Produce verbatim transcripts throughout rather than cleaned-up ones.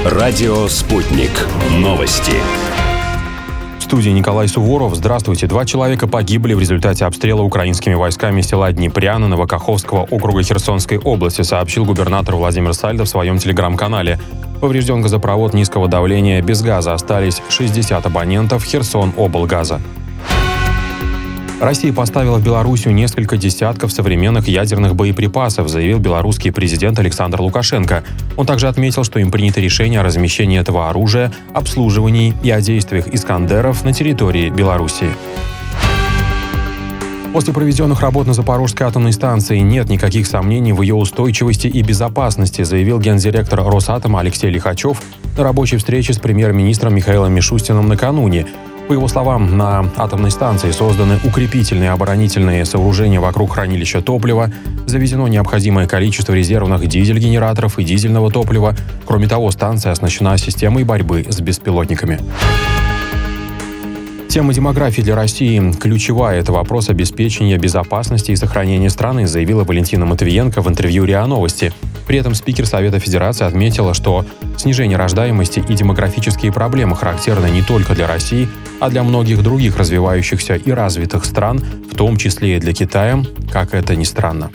Радио «Спутник». Новости. В студии Николай Суворов. Здравствуйте. Два человека погибли в результате обстрела украинскими войсками села Днепряна Новокаховского округа Херсонской области, сообщил губернатор Владимир Сальдо в своем телеграм-канале. Поврежден газопровод низкого давления, без газа остались шестьдесят абонентов Херсон-облгаза. Россия поставила в Белоруссию несколько десятков современных ядерных боеприпасов, заявил белорусский президент Александр Лукашенко. Он также отметил, что им принято решение о размещении этого оружия, обслуживании и о действиях «Искандеров» на территории Белоруссии. После проведенных работ на Запорожской атомной станции нет никаких сомнений в ее устойчивости и безопасности, заявил гендиректор Росатома Алексей Лихачев на рабочей встрече с премьер-министром Михаилом Мишустиным накануне. По его словам, на атомной станции созданы укрепительные оборонительные сооружения вокруг хранилища топлива, завезено необходимое количество резервных дизель-генераторов и дизельного топлива. Кроме того, станция оснащена системой борьбы с беспилотниками. Тема демографии для России ключевая. Это вопрос обеспечения безопасности и сохранения страны, заявила Валентина Матвиенко в интервью РИА Новости. При этом спикер Совета Федерации отметила, что снижение рождаемости и демографические проблемы характерны не только для России, а для многих других развивающихся и развитых стран, в том числе и для Китая, как это ни странно.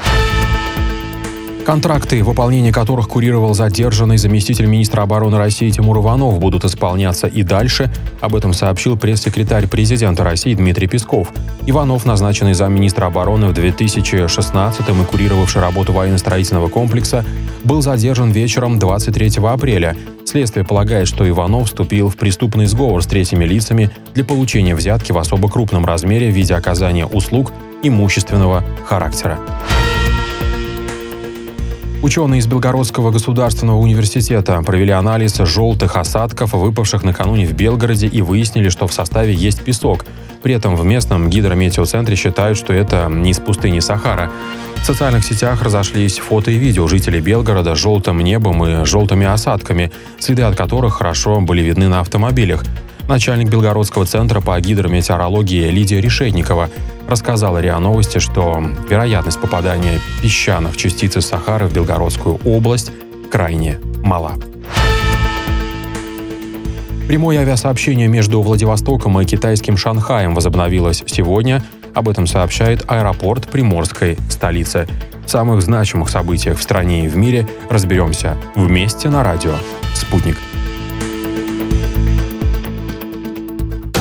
Контракты, выполнение которых курировал задержанный заместитель министра обороны России Тимур Иванов, будут исполняться и дальше. Об этом сообщил пресс-секретарь президента России Дмитрий Песков. Иванов, назначенный замминистра обороны в две тысячи шестнадцатом и курировавший работу военно-строительного комплекса, был задержан вечером двадцать третьего апреля. Следствие полагает, что Иванов вступил в преступный сговор с третьими лицами для получения взятки в особо крупном размере в виде оказания услуг имущественного характера. Ученые из Белгородского государственного университета провели анализ желтых осадков, выпавших накануне в Белгороде, и выяснили, что в составе есть песок. При этом в местном гидрометеоцентре считают, что это не из пустыни Сахара. В социальных сетях разошлись фото и видео жителей Белгорода с желтым небом и желтыми осадками, следы от которых хорошо были видны на автомобилях. Начальник Белгородского центра по гидрометеорологии Лидия Решетникова рассказала РИА Новости, что вероятность попадания песчаных частиц из Сахары в Белгородскую область крайне мала. Прямое авиасообщение между Владивостоком и китайским Шанхаем возобновилось сегодня. Об этом сообщает аэропорт приморской столицы. В самых значимых событиях в стране и в мире разберемся вместе на радио «Спутник».